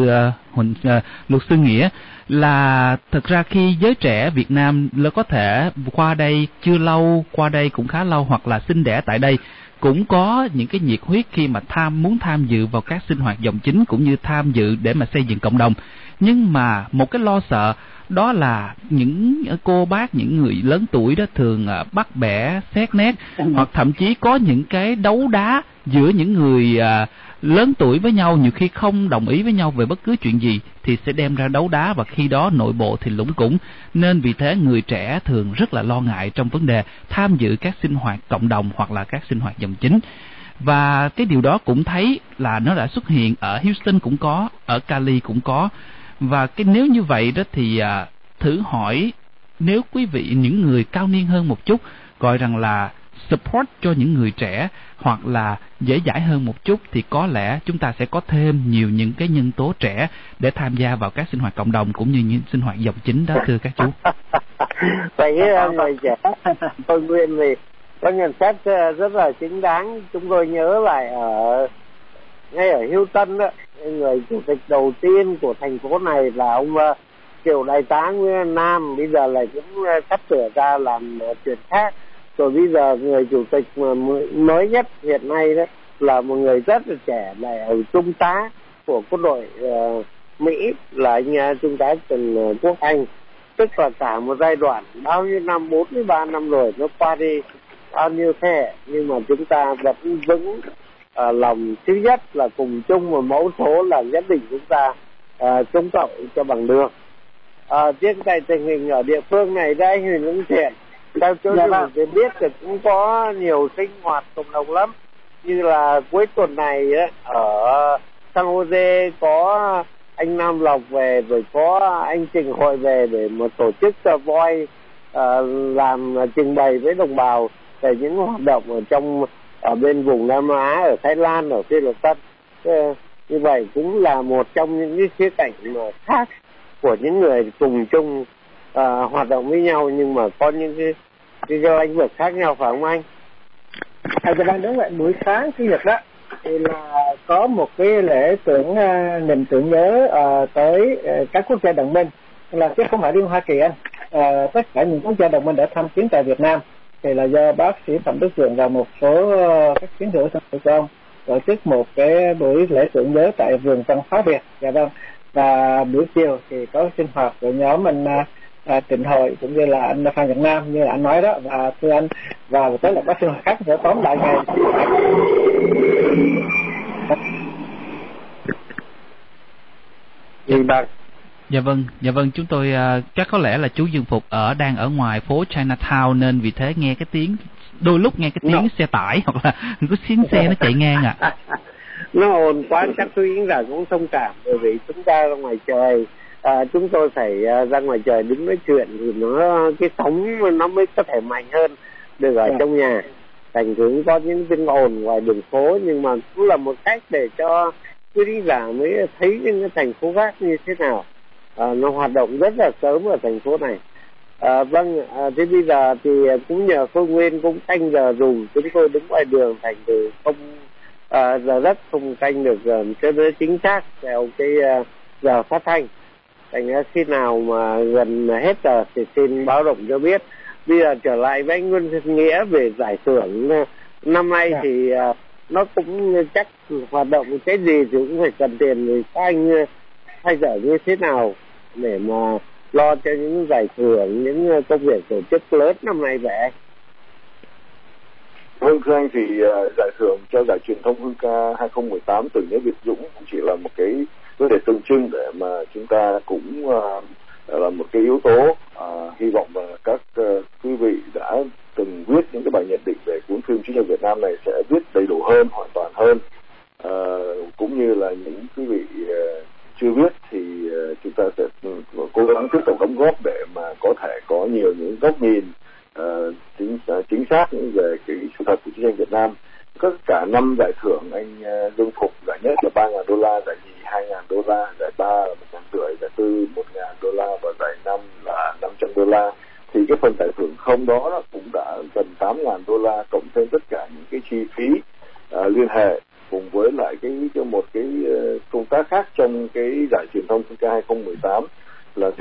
A: luật sư Nghĩa, là thật ra khi giới trẻ Việt Nam là có thể qua đây chưa lâu, qua đây cũng khá lâu, hoặc là sinh đẻ tại đây, cũng có những cái nhiệt huyết khi mà muốn tham dự vào các sinh hoạt dòng chính cũng như tham dự để mà xây dựng cộng đồng. Nhưng mà một cái lo sợ đó là những cô bác, những người lớn tuổi đó thường bắt bẻ, xét nét, hoặc thậm chí có những cái đấu đá giữa những người lớn tuổi với nhau, nhiều khi không đồng ý với nhau về bất cứ chuyện gì thì sẽ đem ra đấu đá, và khi đó nội bộ thì lủng củng. Nên vì thế người trẻ thường rất là lo ngại trong vấn đề tham dự các sinh hoạt cộng đồng hoặc là các sinh hoạt dòng chính. Và cái điều đó cũng thấy là nó đã xuất hiện ở Houston cũng có, ở Cali cũng có. Và nếu như vậy đó thì thử hỏi, nếu quý vị những người cao niên hơn một chút gọi rằng là support cho những người trẻ hoặc là dễ dãi hơn một chút, thì có lẽ chúng ta sẽ có thêm nhiều những cái nhân tố trẻ để tham gia vào các sinh hoạt cộng đồng cũng như những sinh hoạt dòng chính đó, thưa các chú.
B: Vậy người trẻ tôi Nguyên thì có nhận xét rất là chính đáng. Chúng tôi nhớ lại ngay ở Houston đó, người chủ tịch đầu tiên của thành phố này là ông Triệu Đại tá Nguyễn Nam, bây giờ lại cũng sắp sửa ra làm chuyện khác. Rồi bây giờ người chủ tịch mới nhất hiện nay đó là một người rất là trẻ, là ở trung tá của quân đội Mỹ, là anh trung tá Trần Quốc Anh. Tức là cả một giai đoạn bao nhiêu năm, 43 năm rồi, nó qua đi bao nhiêu thế hệ, nhưng mà chúng ta vẫn vững lòng thứ nhất là cùng chung một mẫu số là nhất định chúng ta chống cộng cho bằng được. Trên cái tình hình ở địa phương này đây, Huỳnh Lương Thiện, theo chỗ tôi biết thì cũng có nhiều sinh hoạt cộng đồng lắm. Như là cuối tuần này ấy, ở San Jose có anh Nam Lộc về, rồi có anh Trình Hội về để một tổ chức cho voi làm trình bày với đồng bào về những hoạt động ở bên vùng Nam Á, ở Thái Lan, ở Philippines. Như vậy cũng là một trong những cái khía cạnh mà khác của những người cùng chung hoạt động với nhau, nhưng mà có những cái lĩnh vực khác nhau, phải không anh?
C: Dạ vâng, đúng vậy. Buổi sáng Chủ nhật đó thì là có một cái lễ niệm tưởng nhớ tới các quốc gia đồng minh, là chứ không phải riêng Hoa Kỳ anh. Tất cả những quốc gia đồng minh đã tham chiến tại Việt Nam thì là do bác sĩ Phạm Đức Vượng và một số các chiến hữu của ông tổ chức một cái buổi lễ tưởng nhớ tại vườn văn hóa Việt. Dạ vâng. Và buổi chiều thì có sinh hoạt của nhóm anh Tịnh Hội cũng như là anh Phan Nhật Nam như là anh nói đó. Và thưa anh, và tới là có sinh hoạt khác sẽ tóm lại ngày.
A: Dạ vâng, chúng tôi chắc có lẽ là chú Dương Phục đang ở ngoài phố Chinatown nên vì thế nghe cái tiếng, đôi lúc nghe cái tiếng xe tải hoặc là có tiếng xe nó chạy ngang ạ.
B: Nó ồn quá, chắc tôi nghĩ là cũng thông cảm, bởi vì chúng ta ra ngoài trời, chúng tôi phải ra ngoài trời đứng nói chuyện thì nó cái sóng nó mới có thể mạnh hơn được ở trong nhà. Thành thử có những tiếng ồn ngoài đường phố, nhưng mà cũng là một cách để cho quý thính giả mới thấy những cái thành phố khác như thế nào. Nó hoạt động rất là sớm ở thành phố này. Thế bây giờ thì cũng nhờ Khôi Nguyên cũng canh giờ dùng, chúng tôi đứng ngoài đường thành từ không giờ đất không canh được cho nó chính xác theo cái giờ phát thanh. Thành ra khi nào mà gần hết giờ thì xin báo động cho biết. Bây giờ trở lại với anh Nguyễn Xuân Nghĩa về giải thưởng năm nay thì nó cũng chắc hoạt động cái gì thì cũng phải cần tiền, thì các anh thay đổi như thế nào để mà lo cho những giải thưởng, những công việc tổ chức lớn năm nay vậy?
D: Vâng, thưa anh, thì giải thưởng cho giải truyền thông Hương ca 2018 Tưởng nhớ Việt Dũng cũng chỉ là một cái vấn đề tượng trưng để mà chúng ta cũng là một cái yếu tố. Hy vọng là các quý vị đã từng viết những cái bài nhận định về cuốn phim Chiến tranh Việt Nam này sẽ viết đầy đủ hơn, hoàn toàn hơn, cũng như là những quý vị chưa viết thì chúng ta sẽ cố gắng tiếp tục đóng góp để mà có thể có nhiều những góc nhìn chính xác về cái sự thật của chiến tranh Việt Nam. Tất cả 5 giải thưởng anh Dương Phục, giải nhất là $3,000, giải nhì $2,000, giải ba là $1,500, giải tư $1,000 và giải 5 là $500. Thì cái phần giải thưởng không đó cũng đã gần $8,000 cộng thêm tất cả những cái chi phí liên hệ cùng với lại một cái công tác khác trong cái giải truyền thông Hương ca 2018 là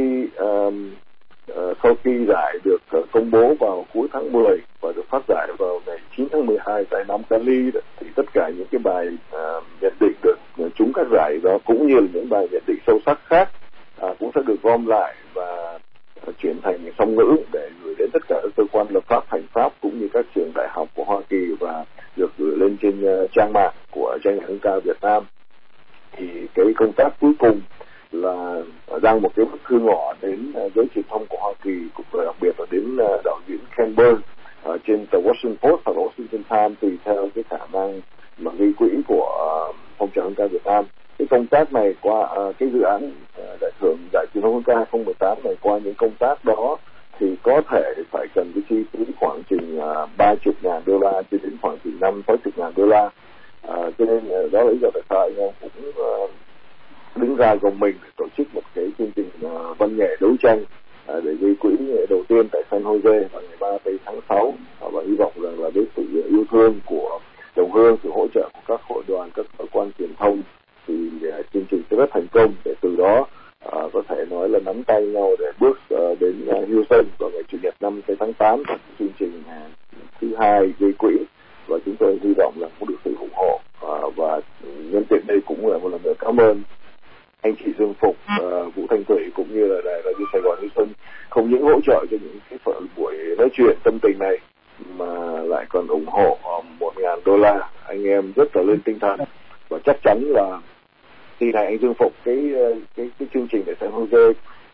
D: sau khi giải được công bố vào cuối tháng 10 và được phát giải vào ngày 9 tháng 12 tại Nam Cali, thì tất cả những cái bài nhận định được trúng các giải đó cũng như là những bài nhận định sâu sắc khác cũng sẽ được gom lại và chuyển thành song ngữ để gửi đến tất cả các cơ quan lập pháp, hành pháp cũng như các trường đại học của Hoa Kỳ và được gửi lên trên trang mạng của Tranh Hương ca Việt Nam. Thì cái công tác cuối cùng là đang một cái bức thư ngỏ đến giới truyền thông của Hoa Kỳ, cũng đặc biệt là đến đạo diễn Ken Burns trên tờ Washington Post hoặc Washington Times tùy theo cái khả năng mà gây quỹ của phong trào Hương ca Việt Nam. Cái công tác này qua cái dự án giải thưởng giải truyền thông Hương ca 2018 này, qua những công tác đó thì có thể phải cần cái chi phí khoảng chừng $30,000 cho đến khoảng chừng $50,000-$60,000. Cho nên đó là lý do tại sao anh em cũng đứng ra gồng mình để tổ chức một cái chương trình văn nghệ đấu tranh để gây quỹ đầu tiên tại San Jose vào ngày 30 tháng 6, và hy vọng rằng là với sự yêu thương của đồng hương, sự hỗ trợ của các hội đoàn, các cơ quan truyền thông thì chương trình sẽ rất thành công, để từ đó có thể nói là nắm tay nhau để bước đến Houston vào ngày Chủ nhật 5 tháng 8, chương trình thứ hai gây quỹ, và chúng tôi hy vọng là cũng được sự ủng hộ. Và nhân tiện đây cũng là một lần nữa cảm ơn anh chị Dương Phục, Vũ Thanh Thủy cũng như là Đài Radio Sài Gòn Houston không những hỗ trợ cho những cái buổi nói chuyện tâm tình này mà lại còn ủng hộ $1,000. Anh em rất là lên tinh thần, và chắc chắn là khi này anh Dương Phục cái chương trình để San Jose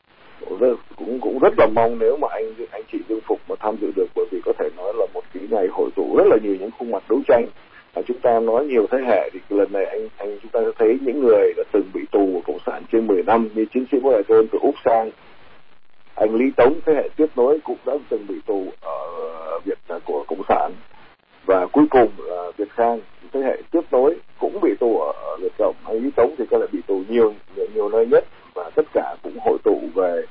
D: cũng rất là mong nếu mà anh chị Dương Phục mà tham dự được, bởi vì có thể nói là một cái ngày hội tụ rất là nhiều những khuôn mặt đấu tranh. Chúng ta nói nhiều thế hệ thì lần này chúng ta sẽ thấy những người đã từng bị tù của Cộng sản trên 10 năm như chiến sĩ Võ Đại Sơn từ Úc sang anh Lý Tống, thế hệ tiếp nối cũng đã từng bị tù ở Việt của Cộng sản, và cuối cùng là Việt Khang, thế hệ tiếp nối cũng bị tù ở Việt Cộng. Anh Lý Tống thì có lẽ bị tù nhiều nơi nhất, và tất cả cũng hội tụ về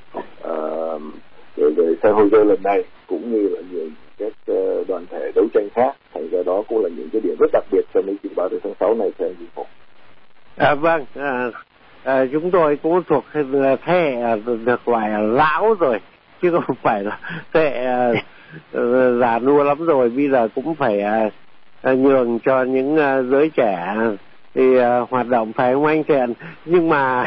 D: San Jose lần này, cũng như là nhiều các đoàn thể đấu tranh khác. Thành ra đó cũng là những cái điểm rất đặc biệt trong mấy kỳ 30 tháng 6 này, thưa anh Dương Phục.
B: Vâng, chúng tôi cũng thuộc thế được gọi là lão rồi, chứ không phải là thế già nua lắm rồi. Bây giờ cũng phải nhường cho những giới trẻ thì hoạt động, phải không anh Thiện? Nhưng mà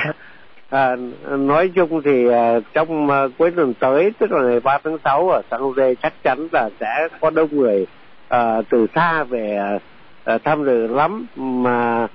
B: nói chung thì trong cuối tuần tới, tức là ngày 3 tháng 6 ở San Jose, chắc chắn là sẽ có đông người từ xa về tham dự lắm. Mà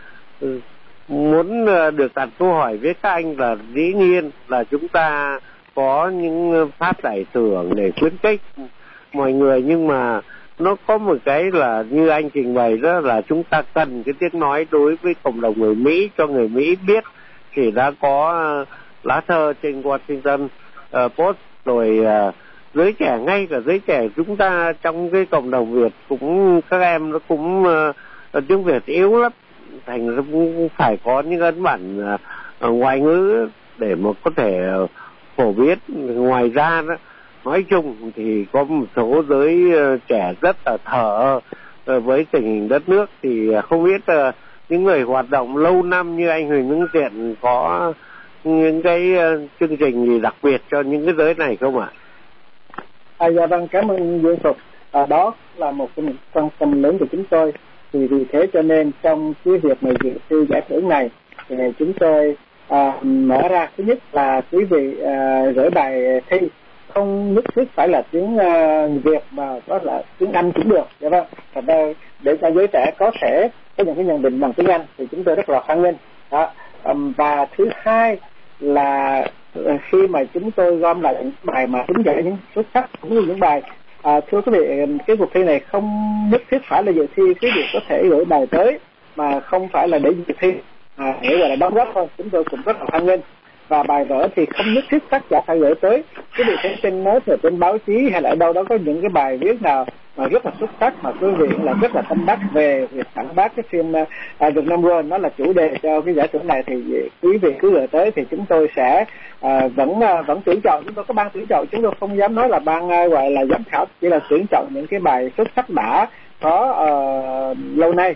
B: muốn được đặt câu hỏi với các anh là dĩ nhiên là chúng ta có những phát giải thưởng để khuyến khích mọi người, nhưng mà nó có một cái là như anh trình bày đó, là chúng ta cần cái tiếng nói đối với cộng đồng người Mỹ, cho người Mỹ biết. Thì đã có lá thơ trên Washington Post, rồi giới trẻ, ngay cả giới trẻ chúng ta trong cái cộng đồng Việt cũng, các em nó cũng tiếng Việt yếu lắm, thành ra cũng phải có những ấn bản ngoại ngữ để mà có thể phổ biến. Ngoài ra đó, nói chung thì có một số giới trẻ rất là thờ với tình hình đất nước, thì không biết những người hoạt động lâu năm như anh Huỳnh Hưng Thiện có những cái chương trình gì đặc biệt cho những cái giới này không ạ?
C: Dạ vâng, cảm ơn Dương Phục. Đó là một cái quan tâm lớn của chúng tôi. Thì vì thế cho nên trong cái việc mà dự thi giải thưởng này thì chúng tôi mở ra, thứ nhất là quý vị gửi bài thi không nhất thiết phải là tiếng Việt mà có là tiếng Anh cũng được. Dạ vâng. Thật ra để cho giới trẻ có thể có những cái nhận định bằng tiếng Anh thì chúng tôi rất là hoan nghênh. Và thứ hai là khi mà chúng tôi gom lại những bài mà trúng giải những xuất sắc, cũng như những bài thưa quý vị, cái cuộc thi này không nhất thiết phải là dự thi, quý vị có thể gửi bài tới mà không phải là để dự thi, nghĩa là đóng góp thôi, chúng tôi cũng rất là hoan nghênh. Và bài vở thì không nhất thiết tác giả phải gửi tới, quý vị thấy trên nói ở trên báo chí hay là ở đâu đó có những cái bài viết nào mà rất là xuất sắc mà quý vị là rất là tâm đắc về việc phản bác cái phim Việt Nam World, nó là chủ đề cho cái giải thưởng này, thì quý vị cứ gửi tới thì chúng tôi sẽ vẫn tuyển chọn. Chúng tôi có ban tuyển chọn, chúng tôi không dám nói là ban gọi là giám khảo, chỉ là tuyển chọn những cái bài xuất sắc đã có lâu nay.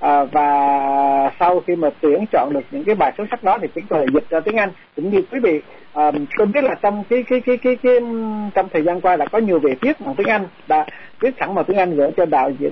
C: Và sau khi mà tuyển chọn được những cái bài xuất sắc đó thì chúng tôi dịch ra tiếng Anh. Cũng như quý vị tôi biết là trong cái trong thời gian qua là có nhiều vị viết bằng tiếng Anh, đã viết thẳng bằng tiếng Anh gửi cho đạo diễn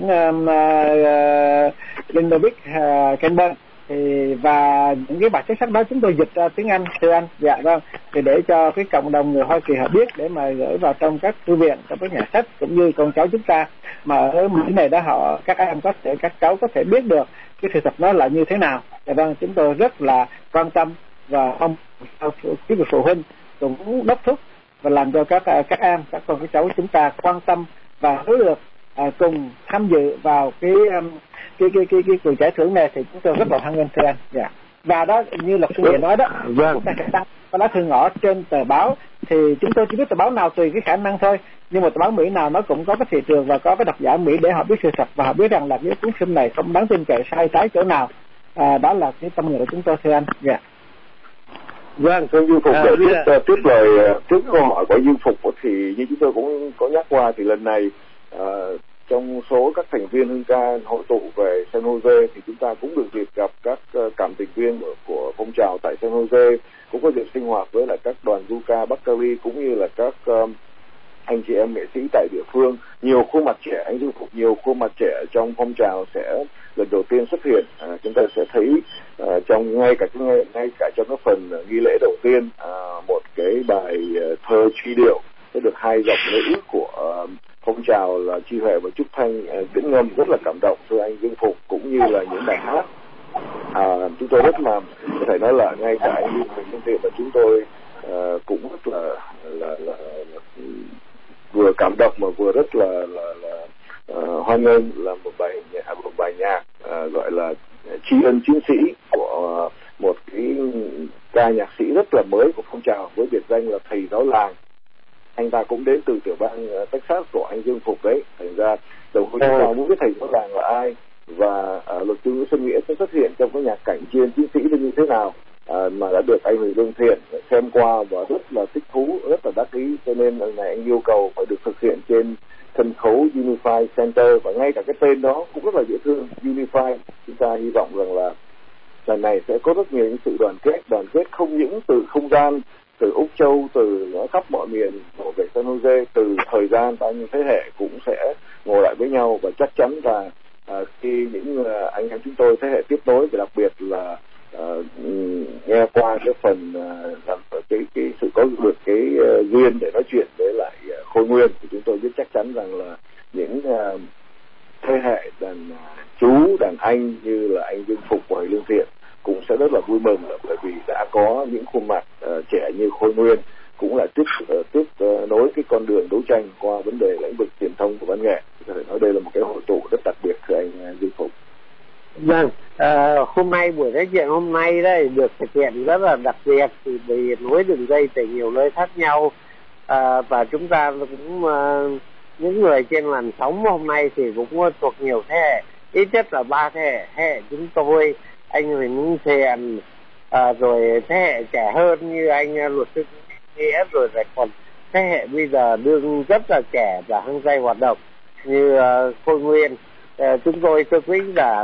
C: Lindovic Campbell. Thì và những cái bài xuất sắc đó chúng tôi dịch ra tiếng Anh, thưa anh. Dạ vâng, thì để cho cái cộng đồng người Hoa Kỳ họ biết, để mà gửi vào trong các thư viện, trong các nhà sách, cũng như con cháu chúng ta mà ở Mỹ này đó, các em có thể, các cháu có thể biết được cái sự thật nó là như thế nào. Dạ vâng, chúng tôi rất là quan tâm và mong quý vị phụ huynh cũng đốc thúc và làm cho các em, các con các cháu chúng ta quan tâm và hứa được cùng tham dự vào cái cuộc giải thưởng này, thì chúng tôi rất là hoan nghênh, thưa anh. Dạ. Và đó, như luật sư Nghĩa nói đó, chúng ta sẽ đăng có lá thư ngõ trên tờ báo, thì chúng tôi chỉ biết tờ báo nào tùy cái khả năng thôi, nhưng mà tờ báo Mỹ nào nó cũng có cái thị trường và có cái độc giả Mỹ để họ biết sự thật và họ biết rằng là cái cuốn phim này không đáng tin cậy, sai trái chỗ nào. Đó là cái tâm nguyện của chúng tôi, thưa anh. Dạ.
D: Vâng, thưa Dương Phục, tiếp câu hỏi của Dương Phục thì như chúng tôi cũng có nhắc qua, thì lần này trong số các thành viên hương ca hội tụ về San Jose thì chúng ta cũng được dịp gặp các cảm tình viên của phong trào tại San Jose, cũng có dịp sinh hoạt với lại các đoàn du ca Bắc Cali cũng như là các anh chị em nghệ sĩ tại địa phương. Nhiều khuôn mặt trẻ, anh Dương Phục, nhiều khuôn mặt trẻ trong phong trào sẽ lần đầu tiên xuất hiện. Chúng ta sẽ thấy trong ngay cả trong cái phần nghi lễ đầu tiên, một cái bài thơ truy điệu sẽ được hai dòng nữ của phong trào là Chi Huệ và Trúc Thanh diễn ngâm rất là cảm động, thưa anh Dương Phục, cũng như là những bài hát. Chúng tôi rất là có thể nói là ngay cả anh Huỳnh Thiện và chúng tôi cũng rất là vừa cảm động mà vừa rất là hoan nghênh là một bài nhạc gọi là tri ân chiến sĩ của một cái ca nhạc sĩ rất là mới của phong trào với biệt danh là thầy giáo làng. Anh ta cũng đến từ tiểu bang Texas của anh Dương Phục đấy. Thành ra đầu chúng ta muốn biết thầy giáo làng là ai và luật sư Nguyễn Xuân Nghĩa sẽ xuất hiện trong cái nhạc cảnh tri ân chiến sĩ như thế nào mà đã được anh Huỳnh Hưng Thiện xem qua và rất là thích thú, rất là đắc ý, cho nên lần này anh yêu cầu phải được thực hiện trên sân khấu Unify Center, và ngay cả cái tên đó cũng rất là dễ thương, Unify. Chúng ta hy vọng rằng là lần này sẽ có rất nhiều những sự đoàn kết không những từ không gian, từ Úc Châu, từ khắp mọi miền đổ về San Jose, từ thời gian bao nhiêu thế hệ cũng sẽ ngồi lại với nhau, và chắc chắn là khi những anh em chúng tôi thế hệ tiếp nối, và đặc biệt là nghe qua cái phần làm cái sự có được cái duyên để nói chuyện với lại Khôi Nguyên, thì chúng tôi biết chắc chắn rằng là những thế hệ đàn chú, đàn anh như là anh Dương Phục và Lương Thiện cũng sẽ rất là vui mừng, bởi vì đã có những khuôn mặt trẻ như Khôi Nguyên cũng lại tiếp nối cái con đường đấu tranh qua vấn đề lĩnh vực truyền thông của văn nghệ. Có thể nói đây là một cái hội tụ rất đặc biệt, thưa anh Dương Phục.
B: Vâng, hôm nay buổi nói chuyện hôm nay đấy được thực hiện rất là đặc biệt, thì vì nối đường dây từ nhiều nơi khác nhau, và chúng ta cũng những người trên làn sóng hôm nay thì cũng thuộc nhiều thế hệ, ít nhất là 3 thế hệ chúng tôi, anh Huỳnh Thiện, rồi thế hệ trẻ hơn như anh luật sư Nghĩa, rồi lại còn thế hệ bây giờ đương rất là trẻ và hăng say hoạt động như Khôi Nguyên. Chúng tôi nghĩ là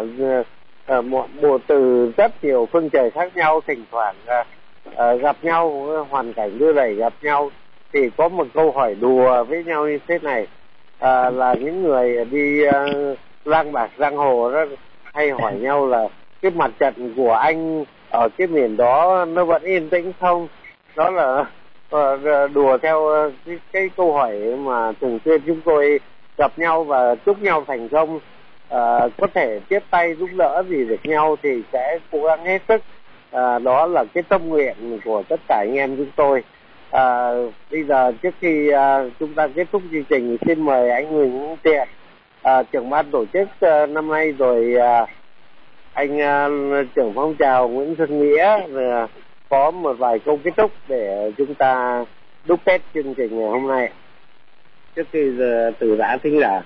B: một từ rất nhiều phương trời khác nhau, thỉnh thoảng gặp nhau, hoàn cảnh đưa đẩy gặp nhau, thì có một câu hỏi đùa với nhau như thế này, là những người đi lang bạc giang hồ đó hay hỏi nhau là cái mặt trận của anh ở cái miền đó nó vẫn yên tĩnh không? Đó là đùa theo cái câu hỏi mà thường xuyên chúng tôi gặp nhau và chúc nhau thành công. Có thể tiếp tay giúp đỡ gì được nhau thì sẽ cố gắng hết sức. Đó là cái tâm nguyện của tất cả anh em chúng tôi. Bây giờ trước khi chúng ta kết thúc chương trình, xin mời anh Huỳnh Thiện, trưởng ban tổ chức năm nay, rồi anh trưởng phong trào Nguyễn Xuân Nghĩa có một vài câu kết thúc để chúng ta đúc kết chương trình ngày hôm nay trước khi từ giã thính giả.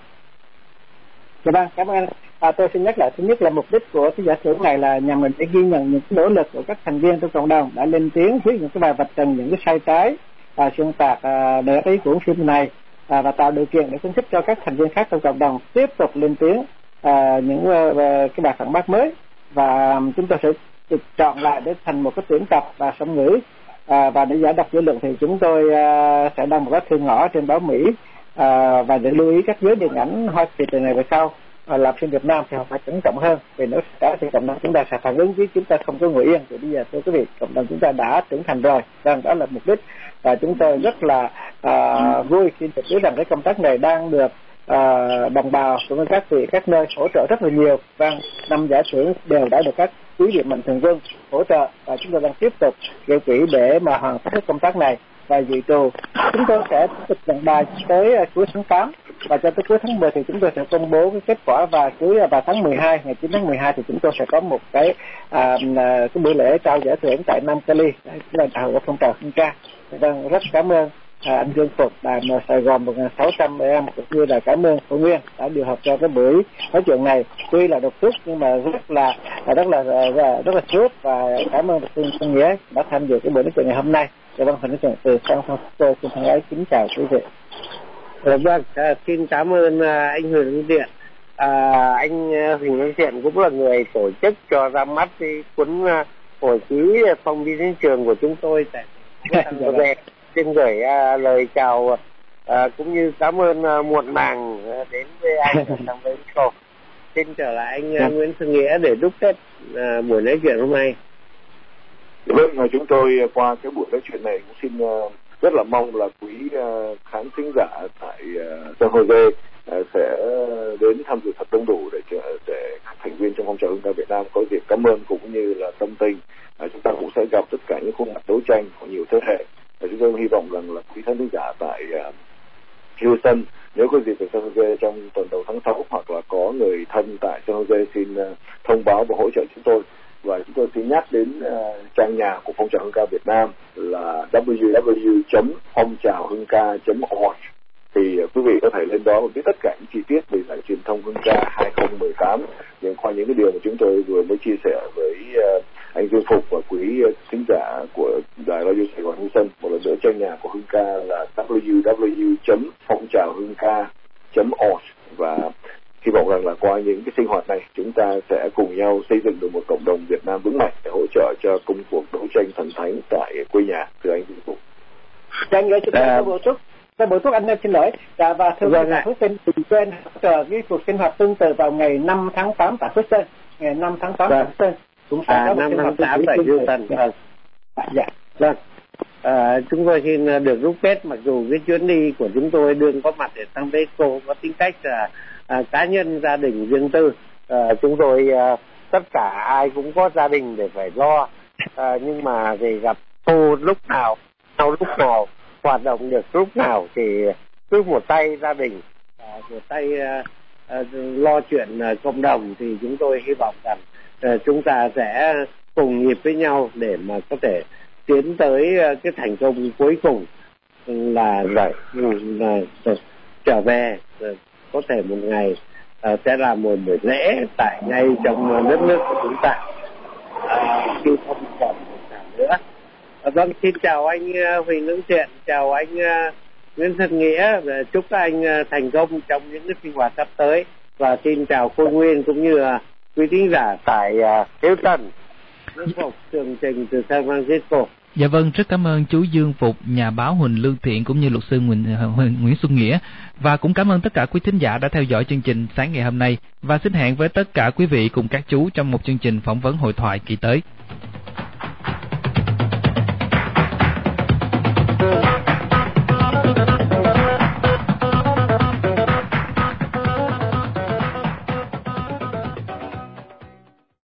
C: Dạ vâng, cảm ơn. Tôi xin nhắc lại, thứ nhất là mục đích của cái giải thưởng này là nhằm để ghi nhận những nỗ lực của các thành viên trong cộng đồng đã lên tiếng viết những cái bài vạch trần những cái sai trái và xuyên tạc để ý của phim này, và tạo điều kiện để khuyến khích cho các thành viên khác trong cộng đồng tiếp tục lên tiếng những cái bài phản bác mới, và chúng tôi sẽ được chọn lại để thành một cái tuyển tập và song ngữ, và để giải đọc dư luận thì chúng tôi sẽ đăng một cái thư ngõ trên báo Mỹ, và để lưu ý các giới điện ảnh Hoa Kỳ từ này về sau làm phim Việt Nam thì họ phải cẩn trọng hơn, vì nếu cả thì cộng đồng chúng ta sẽ phản ứng chứ chúng ta không có ngồi yên. Thì bây giờ thưa quý vị, cộng đồng chúng ta đã trưởng thành rồi, rằng đó là mục đích, và chúng tôi rất là vui khi được biết rằng cái công tác này đang được đồng bào cũng như các vị các nơi hỗ trợ rất là nhiều. Và 5 giải thưởng đều đã được các quý vị mạnh thường quân hỗ trợ, và chúng tôi đang tiếp tục gây quỹ để mà hoàn thành công tác này. Và dự trù chúng tôi sẽ tiếp tục nhận bài tới cuối tháng 8, và cho tới cuối tháng 10 thì chúng tôi sẽ công bố cái kết quả, và vào tháng 12, ngày 9 tháng 12 thì chúng tôi sẽ có một cái buổi lễ trao giải thưởng tại Nam Cali, là đại hội phong trào Hương Ca. Vâng, rất cảm ơn anh Dương Phục, đài Sài Gòn 1600 em, cũng như là cảm ơn Khôi Nguyên đã điều hợp cho cái buổi nói chuyện này, tuy là đột xuất nhưng mà rất là suốt, và cảm ơn Xuân Nghĩa đã tham dự cái buổi nói chuyện ngày hôm nay. Vâng, phần nói chuyện từ San Francisco, xin thân ái kính chào quý vị.
B: Vâng, xin cảm ơn anh Huỳnh Thiện. Anh Huỳnh Thiện cũng là người tổ chức cho ra mắt cái cuốn hồi ký phong đi đến trường của chúng tôi tại San Jose. Xin gửi lời chào cũng như cảm ơn muộn màng đến với anh ở San Francisco. Xin trở lại anh Nguyễn Xuân Nghĩa để đúc kết buổi nói chuyện hôm nay.
D: Vâng, chúng tôi qua cái buổi nói chuyện này cũng xin rất là mong là quý khán thính giả tại San Jose sẽ đến tham dự thật đông đủ để các thành viên trong phong trào Hương Ca Việt Nam có dịp cảm ơn cũng như là tâm tình. Chúng ta cũng sẽ gặp tất cả những khuôn mặt đấu tranh của nhiều thế hệ, và chúng tôi hy vọng rằng là quý khán thính giả tại Houston nếu có dịp về San Jose trong tuần đầu tháng 6, hoặc là có người thân tại San Jose xin thông báo và hỗ trợ chúng tôi. Và chúng tôi xin nhắc đến trang nhà của phong trào Hương Ca Việt Nam là www.phongtraohungca.org. Thì quý vị có thể lên đó và biết tất cả những chi tiết về giải truyền thông Hương Ca 2018, những qua những cái điều mà chúng tôi vừa mới chia sẻ với anh Dương Phục và quý khán giả của đài Radio Sài Gòn Houston. Một lần nữa, trang nhà của Hương Ca là www.phongtraohungca.org. Và hy vọng rằng là qua những cái sinh hoạt này chúng ta sẽ cùng nhau xây dựng được một cộng đồng Việt Nam vững mạnh để hỗ trợ cho công cuộc đấu tranh thần thánh tại quê nhà. Thưa anh Dương Phục.
C: Chúng ta có một chút buổi thuốc anh xin lỗi. Và thưa quý vị Houston, đừng quên chờ cái cuộc sinh hoạt tương tự vào ngày 5 tháng 8 tại Houston. Ngày 5 tháng 8 tại Houston cũng sẽ có một sinh hoạt
B: 8 tại Houston. Vâng. Chúng tôi xin được rút kết, mặc dù cái chuyến đi của chúng tôi đương có mặt ở San Francisco có tính cách cá nhân, gia đình riêng tư. Chúng tôi tất cả ai cũng có gia đình để phải lo, nhưng mà thì gặp cô lúc nào sau lúc nào hoạt động được lúc nào thì cứ một tay gia đình, một tay lo chuyện cộng đồng, thì chúng tôi hy vọng rằng chúng ta sẽ cùng nhịp với nhau để mà có thể tiến tới cái thành công cuối cùng là trở về, có thể một ngày sẽ là một buổi lễ tại ngay trong đất nước của chúng ta, khi không còn một nào nữa. Vâng, xin chào anh Huỳnh Lương Thiện, chào anh Nguyễn Xuân Nghĩa, và chúc anh thành công trong những cái sinh hoạt sắp tới, và xin chào Khôi Nguyên cũng như quý thính giả tại Houston. Dương Phục tường trình từ San Francisco.
A: Dạ vâng, rất cảm ơn chú Dương Phục, nhà báo Huỳnh Lương Thiện cũng như luật sư Nguyễn Xuân Nghĩa, và cũng cảm ơn tất cả quý thính giả đã theo dõi chương trình sáng ngày hôm nay, và xin hẹn với tất cả quý vị cùng các chú trong một chương trình phỏng vấn hội thoại kỳ tới.